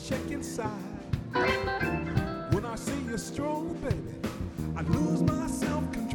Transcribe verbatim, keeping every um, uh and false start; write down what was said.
shake inside. When I see you stroll, baby, I lose my self-control.